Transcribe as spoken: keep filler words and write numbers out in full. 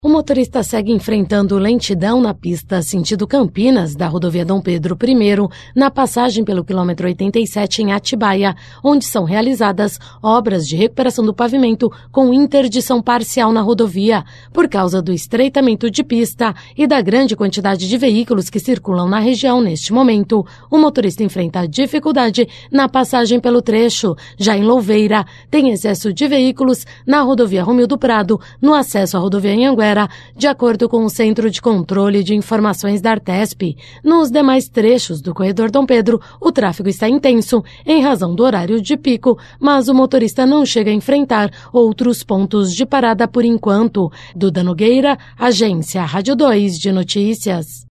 O motorista segue enfrentando lentidão na pista sentido Campinas, da rodovia Dom Pedro I, na passagem pelo quilômetro oitenta e sete em Atibaia, onde são realizadas obras de recuperação do pavimento com interdição parcial na rodovia, por causa do estreitamento de pista e da grande quantidade de veículos que circulam na região neste momento. O motorista enfrenta dificuldade na passagem pelo trecho. Já em Louveira, tem excesso de veículos na rodovia Romildo Prado, no acesso à rodovia Anhanguera, de acordo com o Centro de Controle de Informações da Artesp. Nos demais trechos do corredor Dom Pedro, o tráfego está intenso em razão do horário de pico, mas o motorista não chega a enfrentar outros pontos de parada por enquanto. Duda Nogueira, Agência Rádio dois de Notícias.